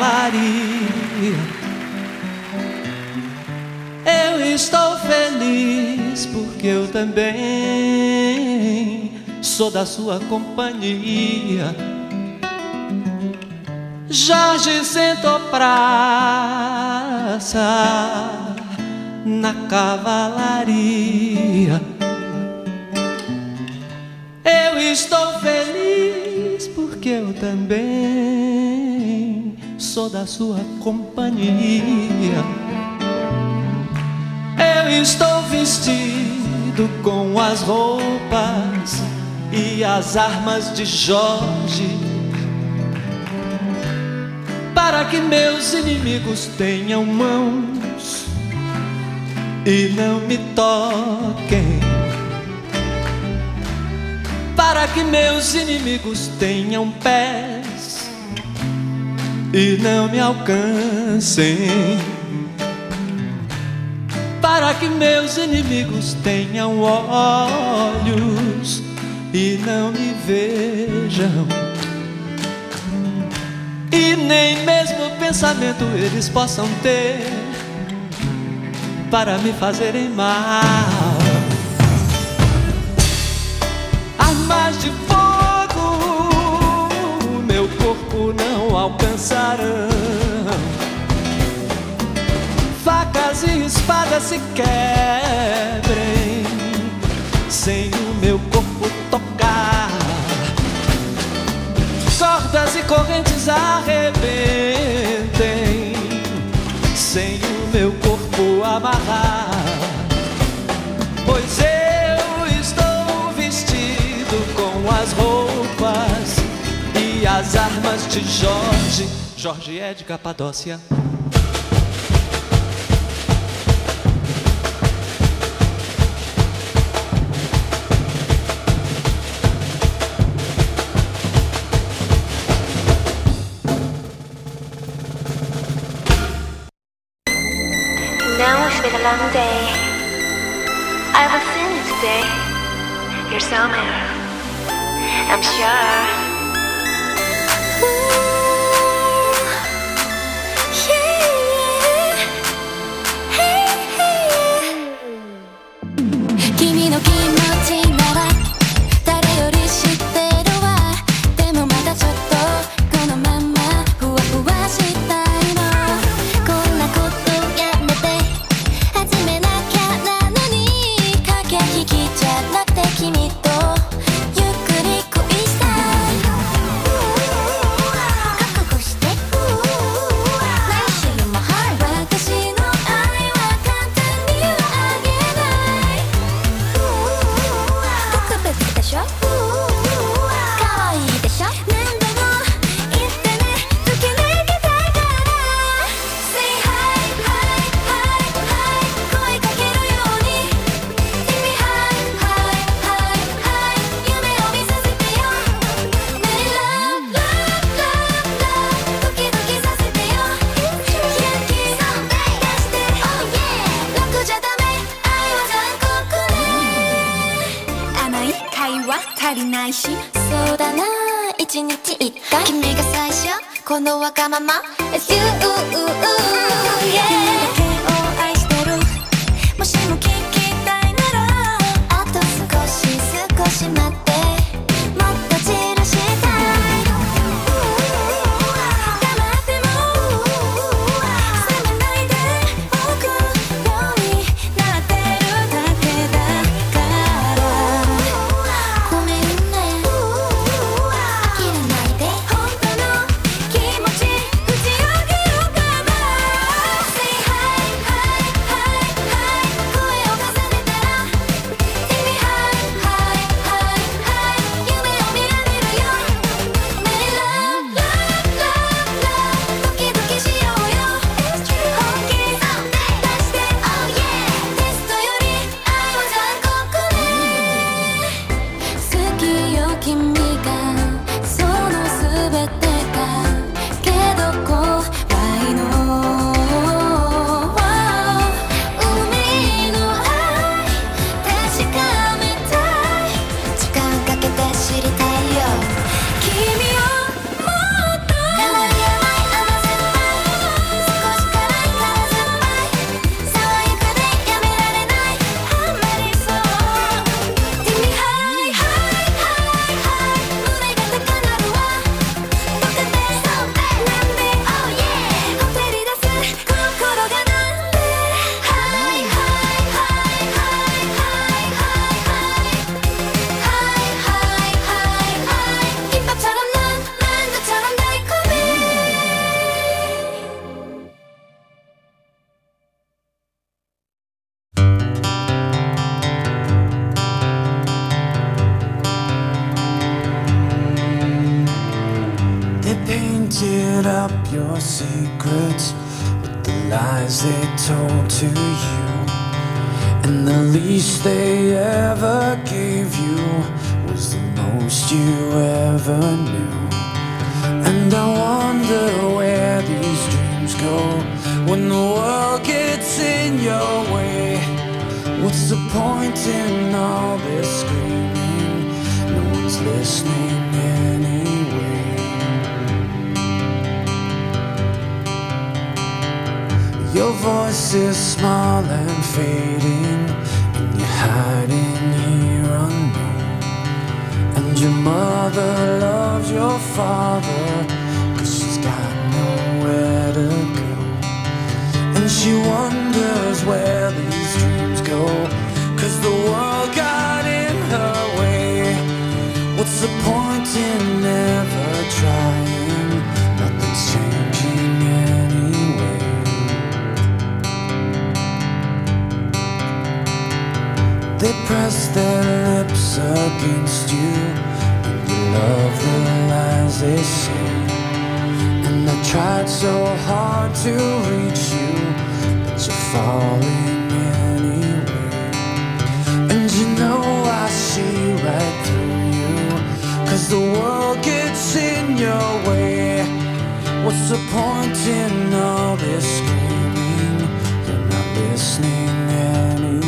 cavalaria. Eu estou feliz porque eu também sou da sua companhia. Jorge sentou praça na cavalaria. Eu estou feliz porque eu também sou da sua companhia. Eu estou vestido com as roupas e as armas de Jorge, para que meus inimigos tenham mãos e não me toquem, para que meus inimigos tenham pés e não me alcancem, para que meus inimigos tenham olhos e não me vejam, e nem mesmo pensamento eles possam ter para me fazerem mal. Armas de fogo meu corpo não alcançarão, facas e espadas se quebrem sem o meu corpo tocar, cordas e correntes arrebentem sem o meu corpo amarrar, pois eu estou vestido com as roupas e as armas de Jorge. Jorge é de Capadócia. Now it's been a long day. I will see you today. You're somewhere, I'm sure. Kimi no kimochi nara dare yori shitteru wa. Demo mada chotto kono mama fuwa fuwa shitai no. Konna kotto yamete hajime nakia na no ni. Kakehikiじゃなくて君とゆっくり恋したい。覚悟して何周も私の愛は簡単にはあげない。特別でしょ、可愛いでしょ、何度も言ってね、ときめきたいから。 Say hi, hi, hi, hi 声かけるように。君 hi, hi, hi, hi 夢を見させてよ。ねえ love, love, love, love ドキドキさせてよ。元気出して、oh yeah 楽じゃダメ、愛は残酷ね。甘い会話足りないし、そうだな、一日一回君が最初、このわがまま It's you, yeah 君だけを愛してる、もしも聞きたいならあと少し少し待って、もっと散らしたい。黙っても責めないでおくようになってるだけだから。ごめんね、諦めないで本当の気持ち打ち明けようかな。Say hi, your secrets, but the lies they told to you, and the least they ever gave you was the most you ever knew. And I wonder where these dreams go when the world gets in your way. What's the point in all this screaming? No one's listening anyway. Your voice is small and fading, and you're hiding here unknown. And your mother loves your father, 'cause she's got nowhere to go. And she wonders where these dreams go, 'cause the world got in her way. What's the point in never trying? Nothing's changing anyway. They press their lips against you, and you love the lies they say. And I tried so hard to reach you, but you're falling anyway. And you know I see right through you, 'cause the world gets in your way. What's the point in all this screaming? You're not listening anyway.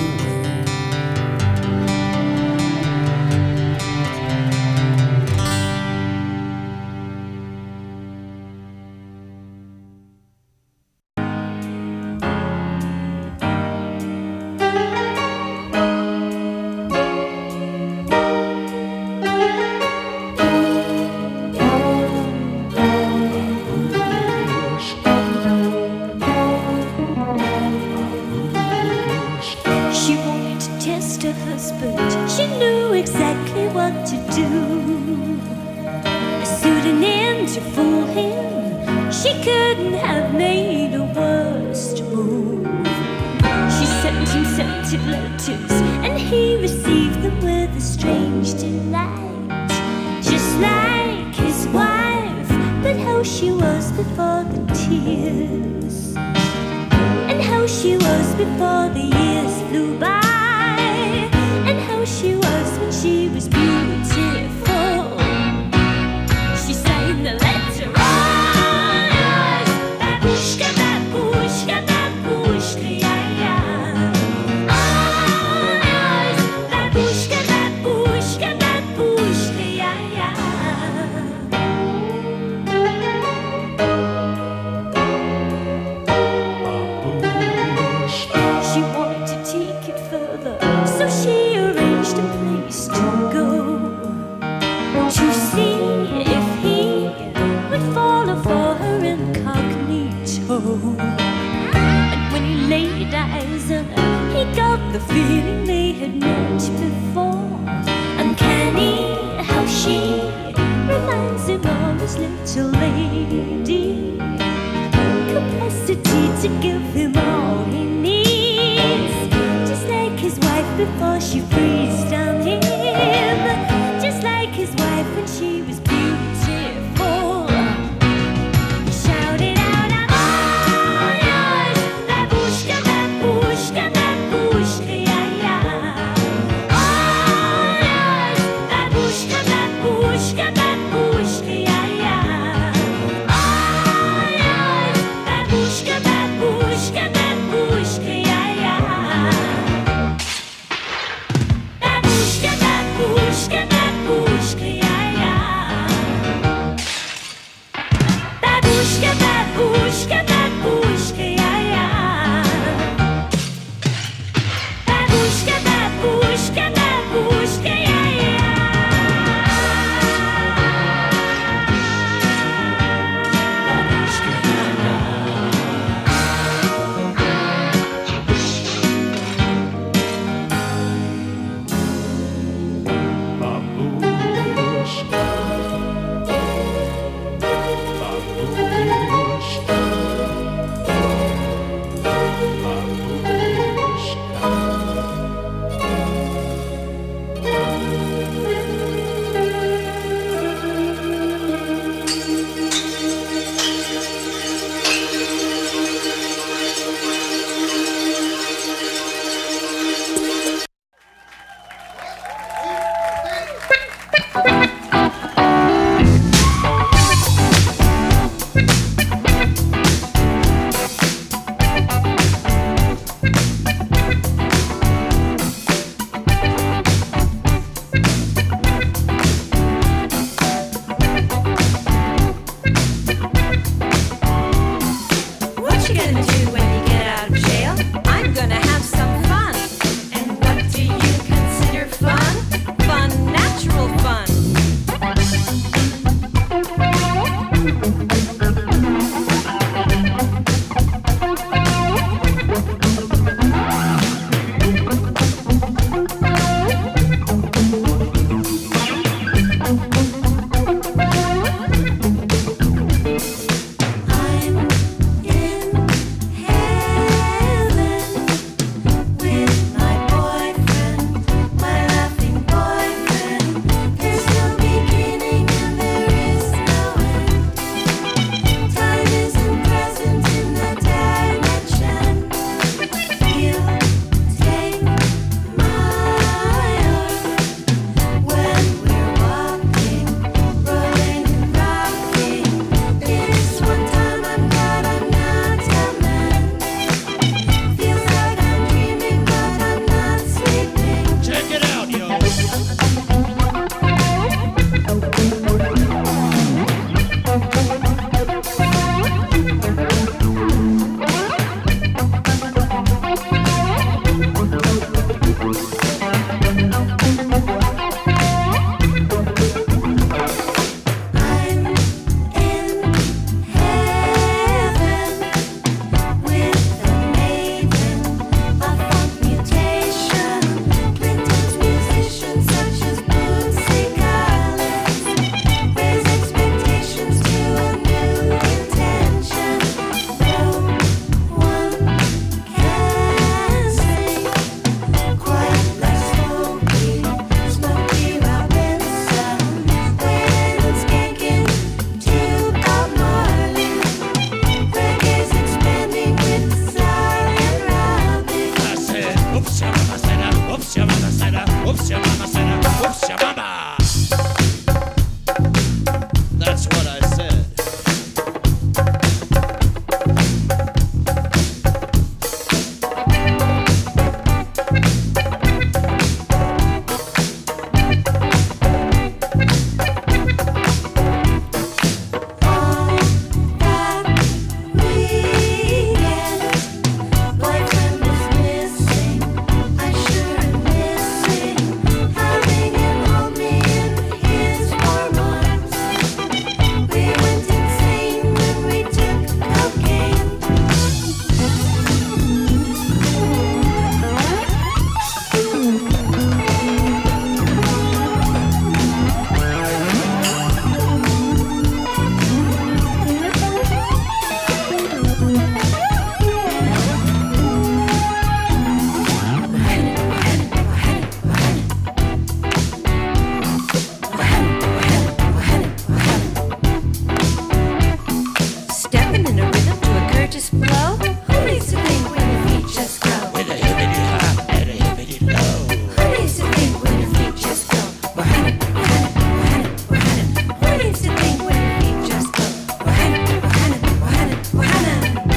hair just blow? Who needs to think when your feet just go? With a hippity hop and a hippity low. Who needs to think when your feet just go? Wahana, wahana, wahana, wahana. Who needs to think when your feet just go? Wahana, wahana, wahana, wahana.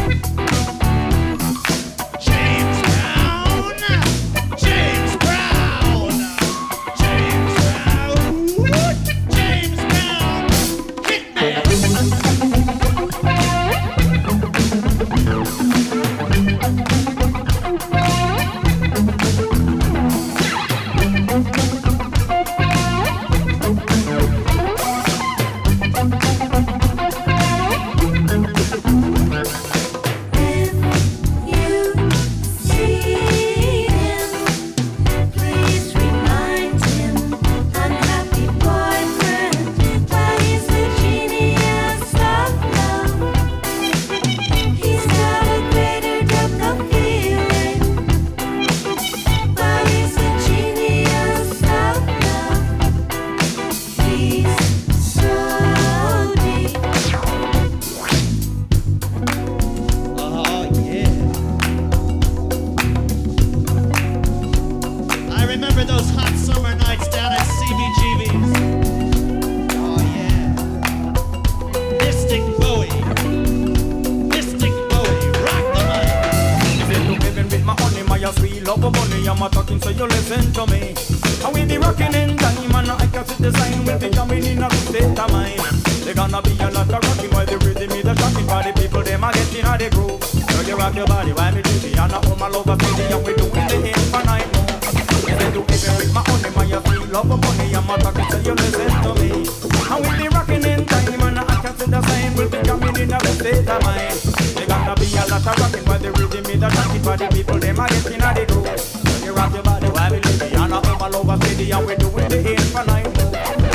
James Brown, James Brown, James Brown, James Brown, Hitman. Those hot summer nights down at CBGB's. Oh yeah. Mystic Bowie, rock the mic. Living with my honey, my sweet love of money. I'm a talking, so you listen to me. And we be rocking in time, and I can see the sign. We'll be coming in a good state of mind. They gonna be a lot of rocking while the rhythm is a shocking. For the people, them are getting out the groove. So you rock your body while me do the and I hold my love of city, and we doing the infinite move. Listen to even with my honey, my sweet love of money. I'm a talking, so you listen to me. And we be rocking in time, and I can see the sign. We'll be coming in a good state of mind. They gonna be a lot of rocking while the rhythm is a shocking. For the people, them are getting out the groove. So you rock your body while we do the and I hold my love of city, and we doing the infinite move.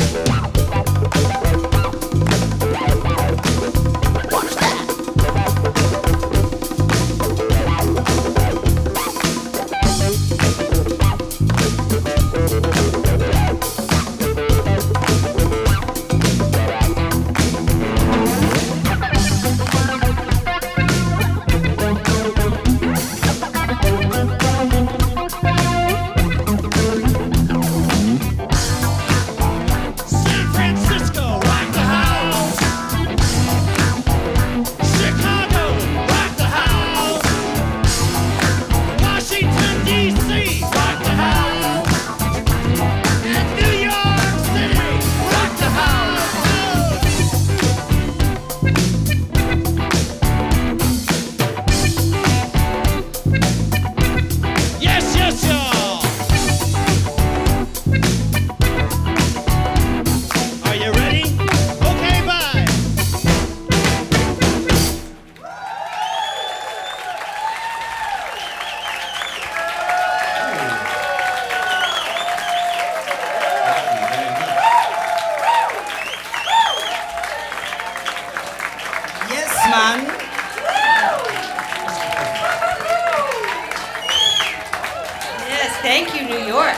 Yes, thank you, New York.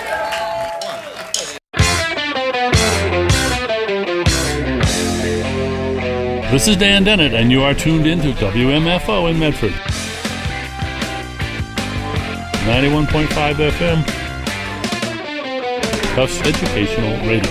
This is Dan Dennett, and you are tuned in to WMFO in Medford. 91.5 FM. Tufts Educational Radio.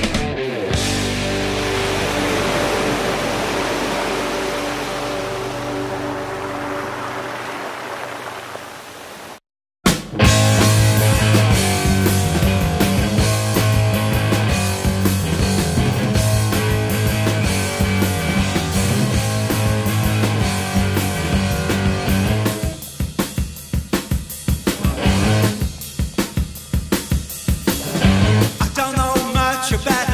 Don't know much about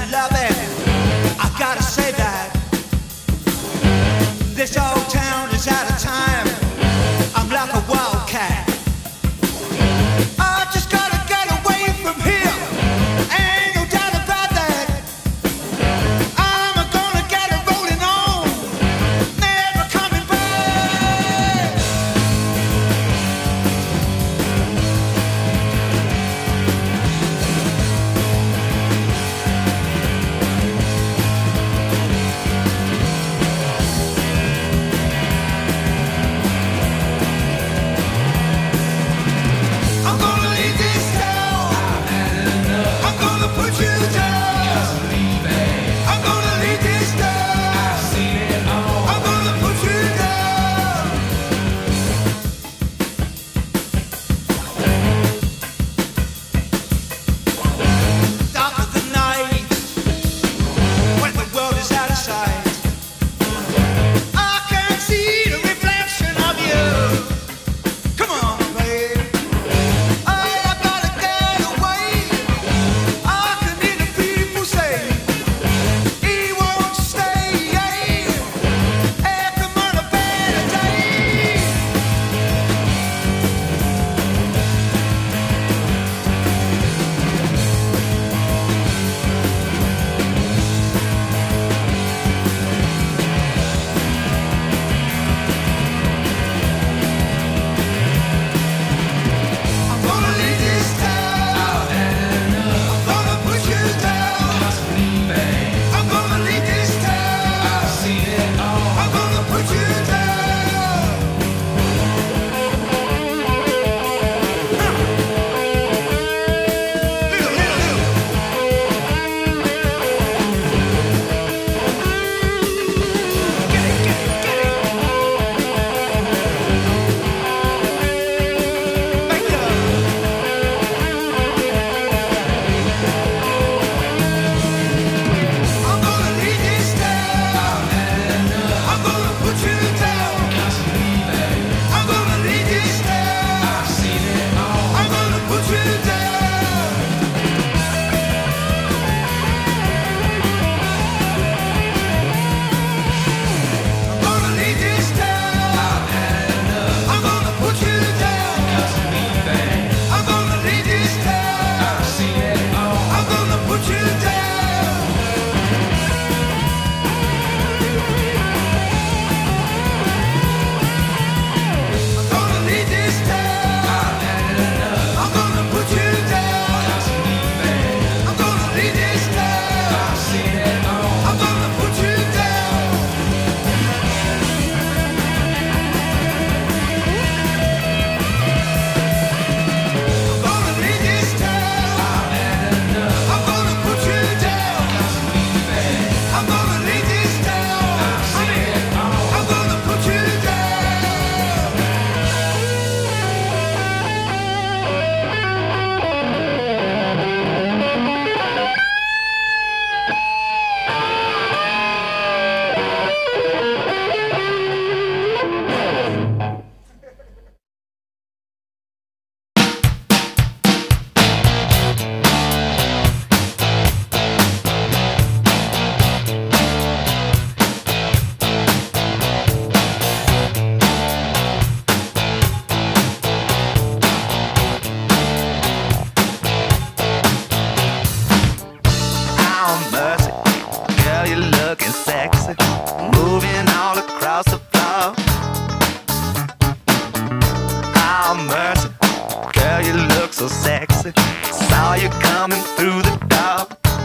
crazy. Saw you coming through the door.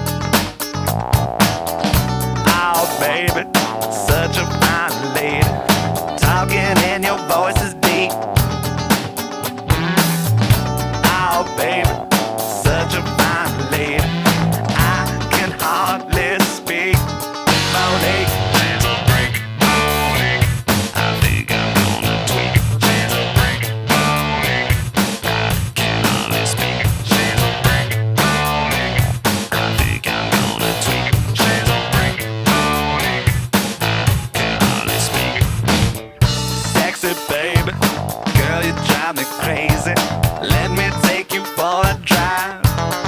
Oh, baby, such a fine lady. Talking and your voice is deep. Oh, baby, such a fine lady. I can hardly speak. Monique, chance of break. Monique, I think I'm gonna tweak. Chance of break. Monique, I can hardly speak. Chance of break. Monique, I think I'm gonna tweak. Chance of break. Monique, I can hardly speak. Sexy baby, girl, you drive me crazy. Let me take you for a drive.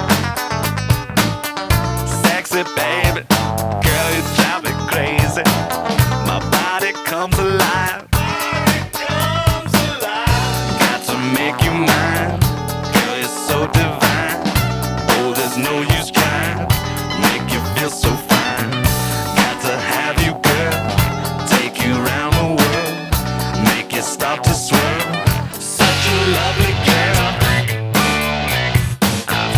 Sexy baby, girl, you drive me crazy. My body comes alive. Got to make you mine. Girl, you're so divine. Oh, there's no use trying. Make you feel so fine. Got to have you, girl. Take you around the world. Make you start to swirl. Such a lovely girl. I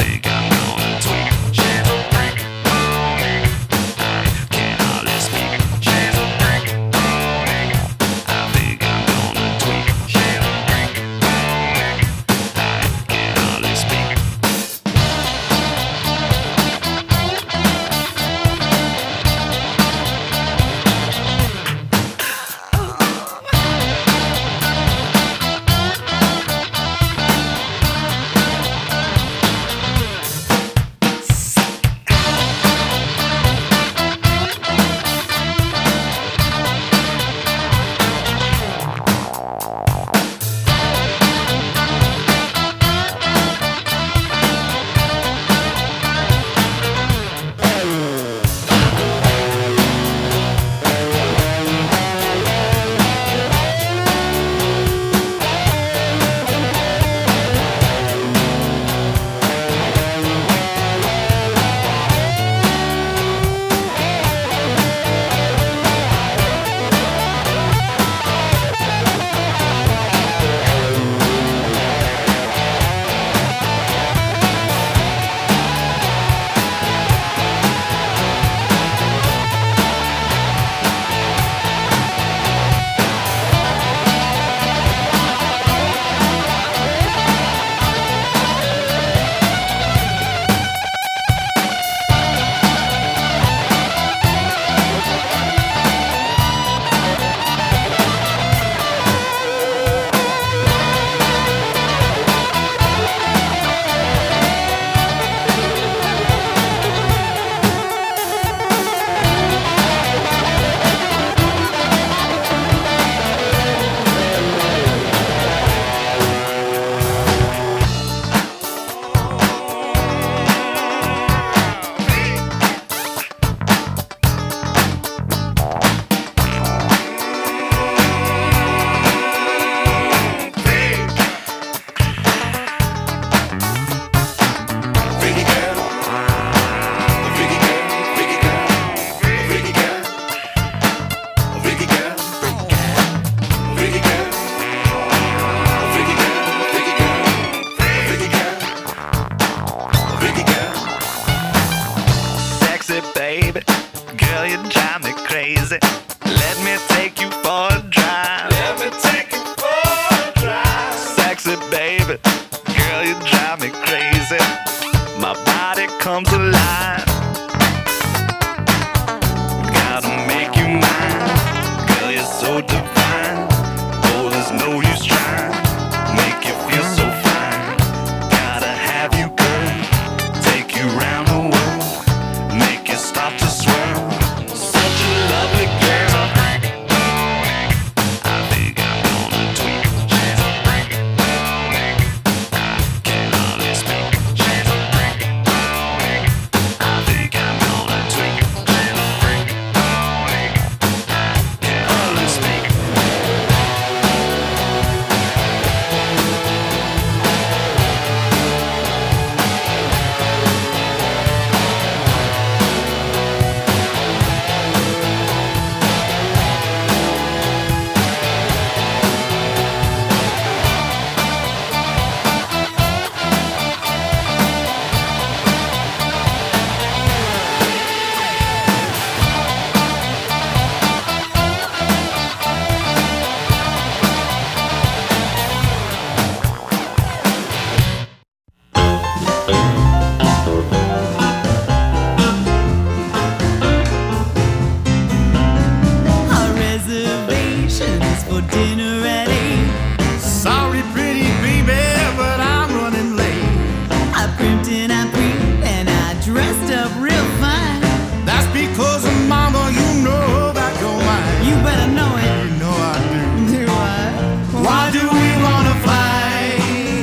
Sorry, pretty baby, but I'm running late. I primped and I prepped and I dressed up real fine. That's because of mama, you know that you're mine. You better know it. You know I do. Do I? Why do we wanna fight?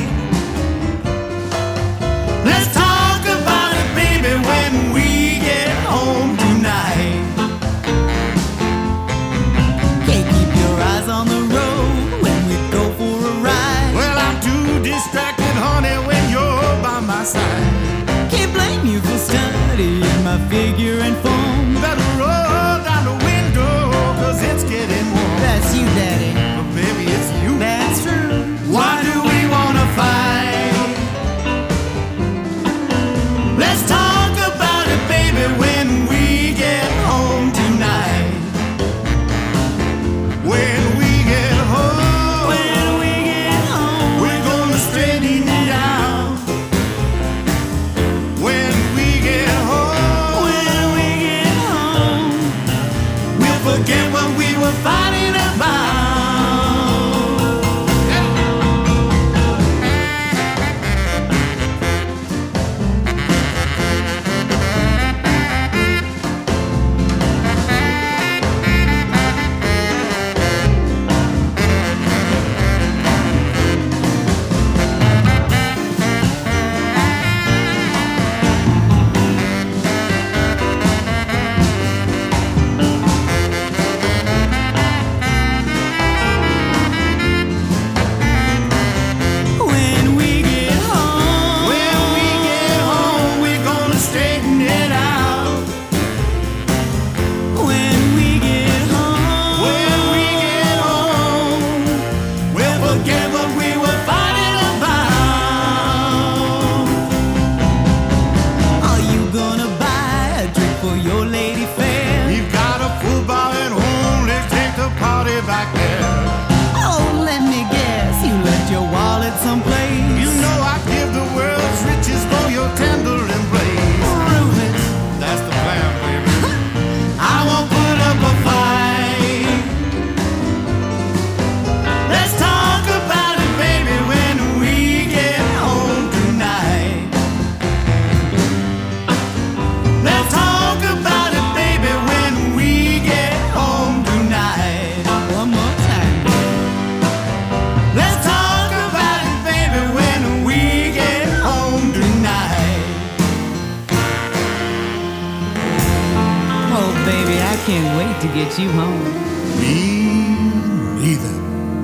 Let's talk about it, baby, when we get home tonight. Can't keep your eyes on the road when we go for a ride. Well, I'm too distracted, honey, when you're by my side. Can't blame you for studying my figure and form. Better roll down the window, 'cause it's getting warm. That's you, Daddy. But baby, it's you. That's true. Why do we wanna fight? Let's talk about it, baby, when we get home tonight. When we get home, When we get home, we're gonna straighten it out. When we get home, when we get home, we'll forget what we were fighting about. when we get home, When we get home, we're gonna straighten it out. when we get home, When we get home, we'll forget what we were fighting about. are you gonna buy a drink for your lady fair? We've got a full bar at home, let's take the party back there. Oh, let me guess, you left your wallet someplace. You know I'd give the world's riches for your tender embrace. Prove it. That's the plan, baby. I won't put up a fight. Let's talk about it, baby, when we get home tonight. Let's talk about it, baby, when we get home tonight. One more time. Let's talk about it, baby, when we get home tonight. Oh, baby, I can't wait to get you home. Me neither.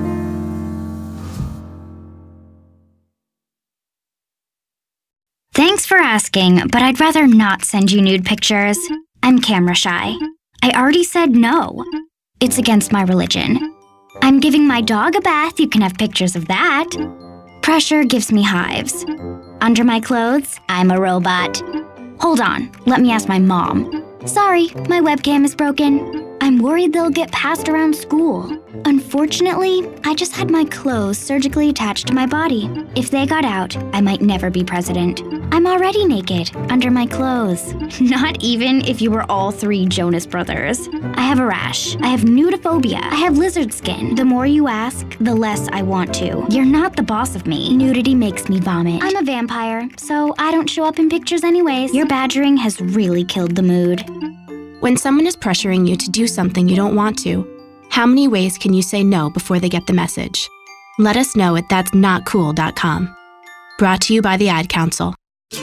Thanks for asking, but I'd rather not send you nude pictures. I'm camera shy. I already said no. It's against my religion. I'm giving my dog a bath, you can have pictures of that. Pressure gives me hives. Under my clothes, I'm a robot. Hold on, let me ask my mom. Sorry, my webcam is broken. I'm worried they'll get passed around school. Unfortunately, I just had my clothes surgically attached to my body. If they got out, I might never be president. I'm already naked, under my clothes. Not even if you were all three Jonas Brothers. I have a rash. I have nudophobia. I have lizard skin. The more you ask, the less I want to. You're not the boss of me. Nudity makes me vomit. I'm a vampire, so I don't show up in pictures anyways. Your badgering has really killed the mood. When someone is pressuring you to do something you don't want to, how many ways can you say no before they get the message? Let us know at that'snotcool.com. Brought to you by the Ad Council.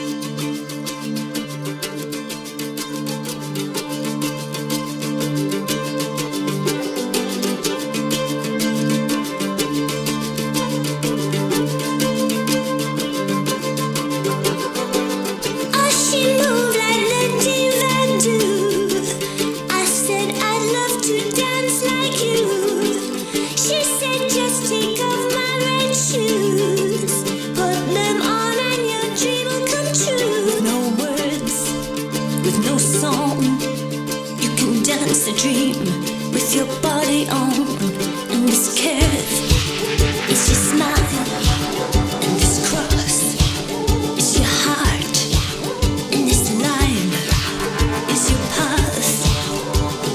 A dream with your body on and this curve is your smile and this cross is your heart and this line is your path.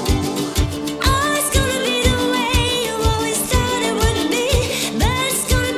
Oh, it's gonna be the way you always thought it would be, but it's gonna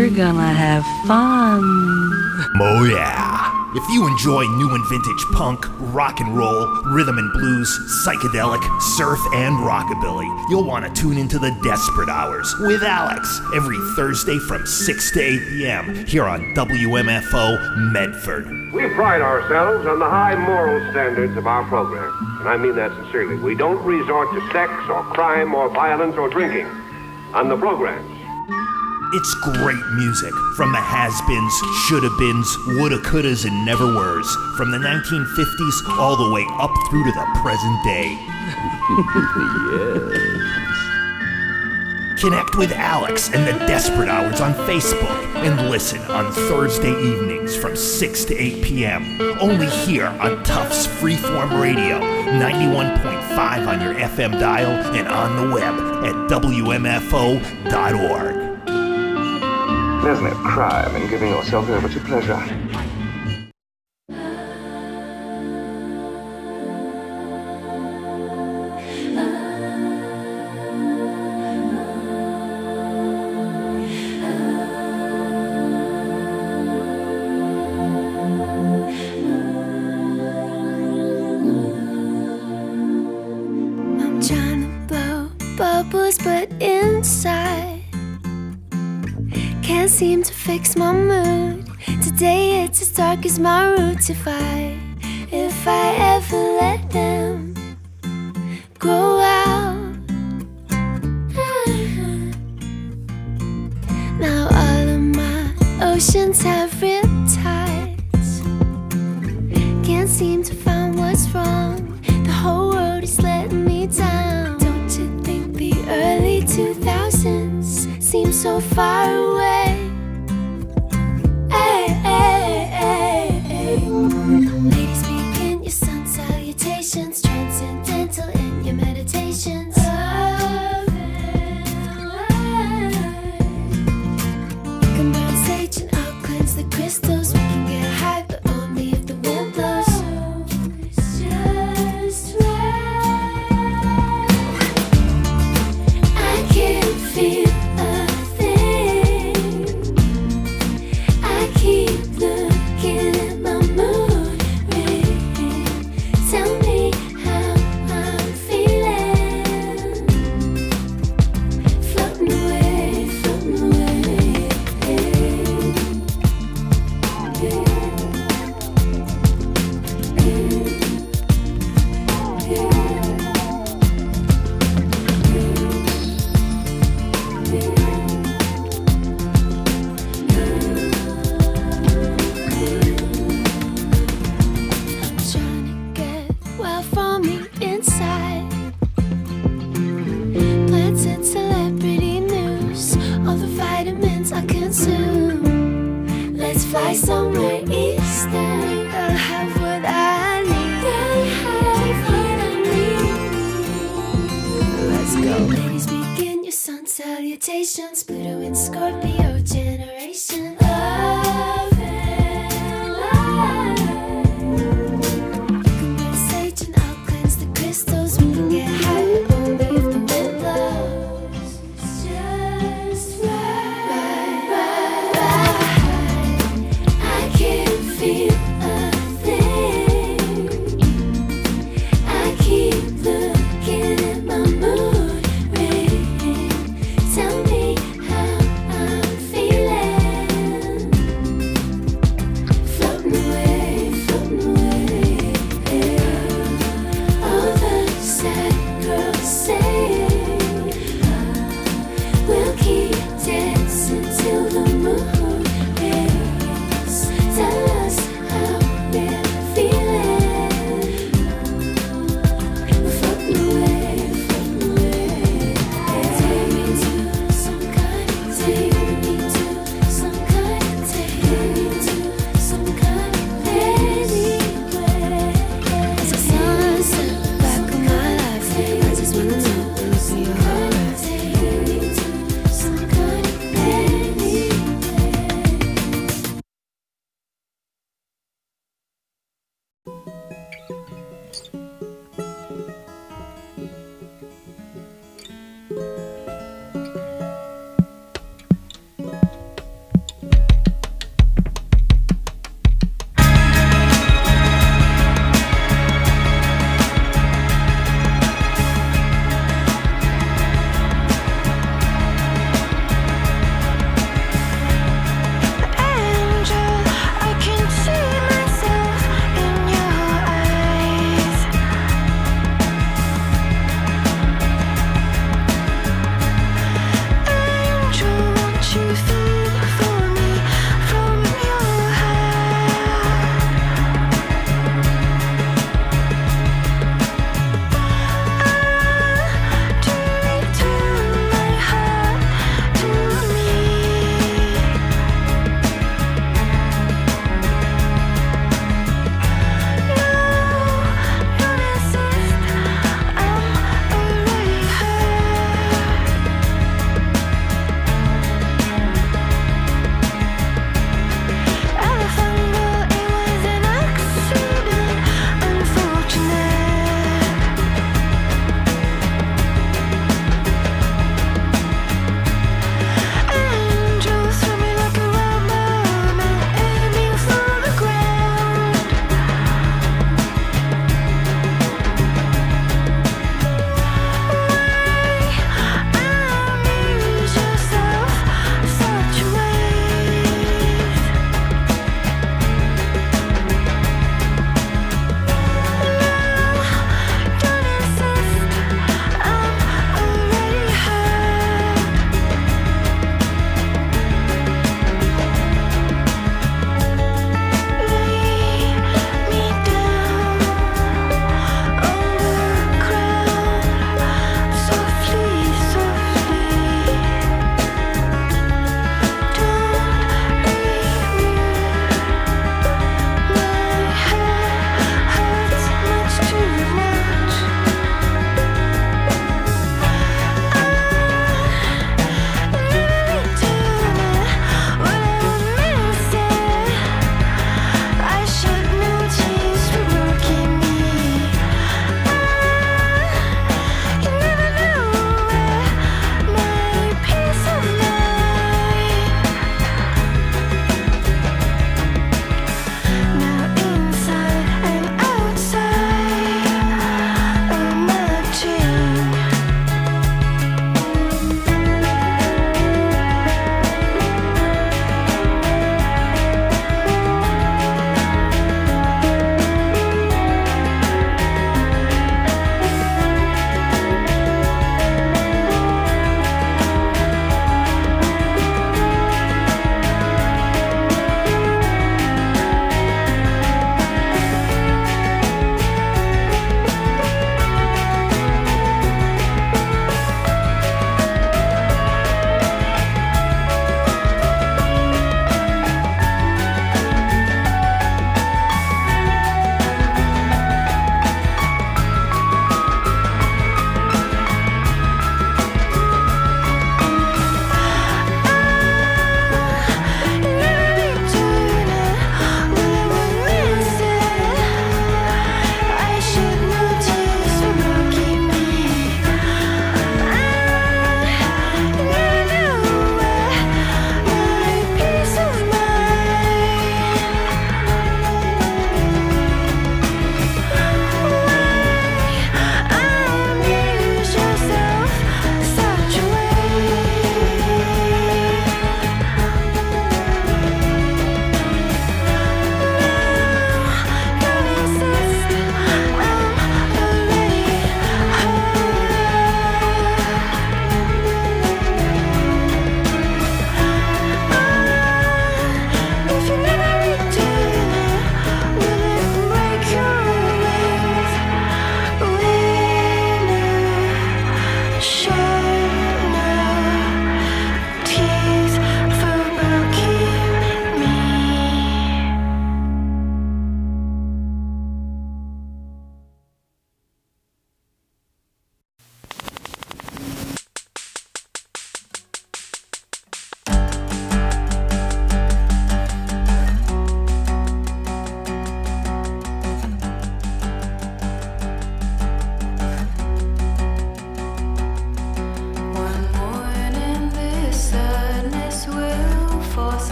We're gonna have fun. Oh yeah. If you enjoy new and vintage punk, rock and roll, rhythm and blues, psychedelic, surf, and rockabilly, you'll want to tune into the Desperate Hours with Alex every Thursday from 6 to 8 p.m. here on WMFO Medford. We pride ourselves on the high moral standards of our program, and I mean that sincerely. We don't resort to sex or crime or violence or drinking on the programs. It's great music from the has-beens, shoulda-beens, woulda-couldas, and never-weres, from the 1950s all the way up through to the present day. Yes. Connect with Alex and the Desperate Hours on Facebook and listen on Thursday evenings from 6 to 8 p.m. only here on Tufts Freeform Radio, 91.5 on your FM dial and on the web at WMFO.org. There's no crime in giving yourself over to pleasure. I'm trying to blow bubbles, but inside can't seem to fix my mood. Today it's as dark as my roots. If I ever let them grow out. Now all of my oceans have riptides. Can't seem to find what's wrong. The whole world is letting me down. Don't you think the early 2000s seem so far away? Hey, hey, hey, hey. Ladies, begin your sun salutations, transcendental in your meditations. You can burn sage and I'll cleanse the crystals. We can get high, but only if the wind blows. It's just right. I can't feel a thing. I keep looking at my mood ring. Tell me how I'm feeling. Floating away, floating away. Trying to get well from the inside. Planted celebrity news, all the vitamins I consume. Let's fly somewhere eastern. I'll have what I need. Let's go. Ladies, begin your sun salutations. Pluto and Scorpio generation. Love and light. You can burn sage and I'll cleanse the crystals. We can get high, but only if the wind blows. It's just right, right, right. I can't feel a thing. I keep looking at my mood ring. Tell me how I'm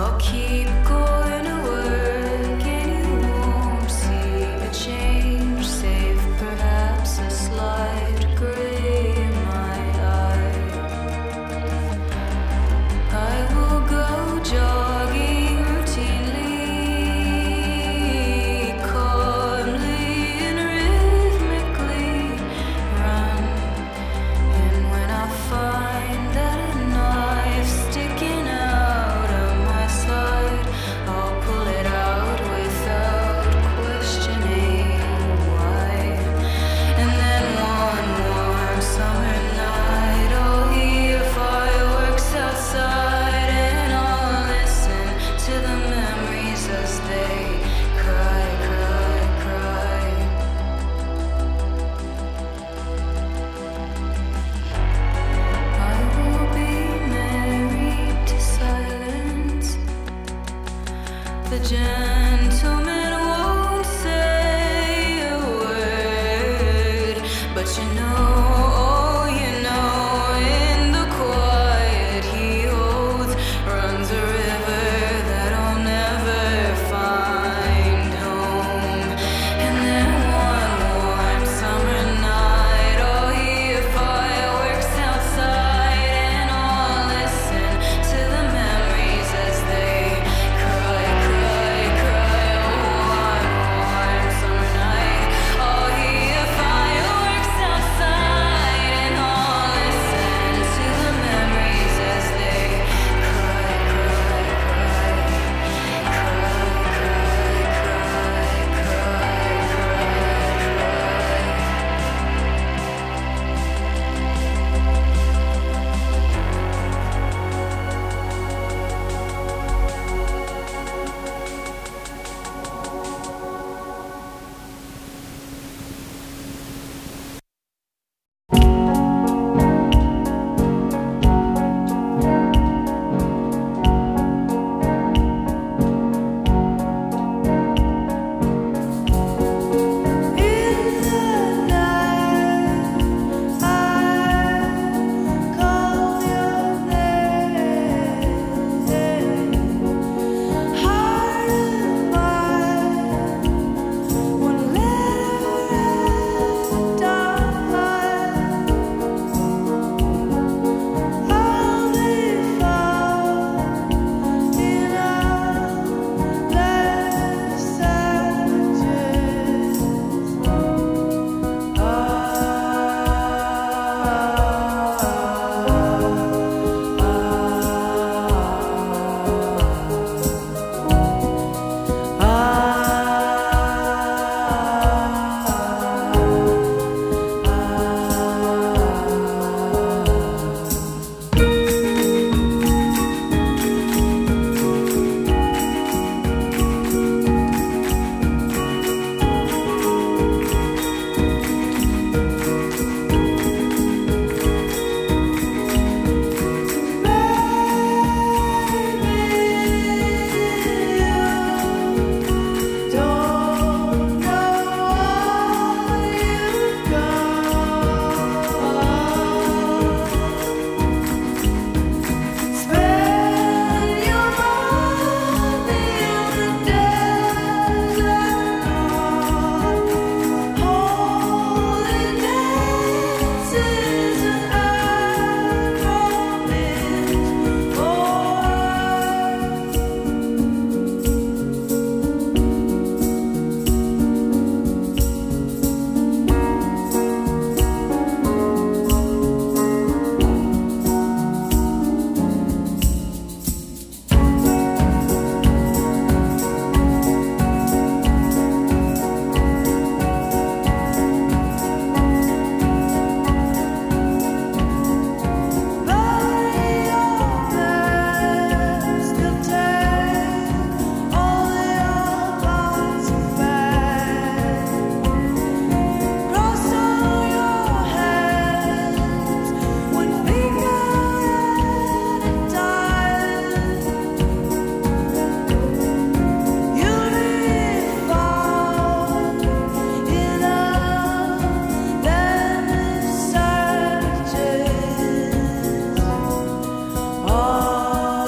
I'll keep going to work and you won't see a change, save perhaps a slight gray in my eye. I will go jogging routinely, calmly and rhythmically run. And when I find that a knife sticking out of my side, I'll pull it out without questioning why. And then one warm summer night, I'll hear fireworks outside, and I'll listen to the memories as they cry, cry, cry. I will be married to silence, the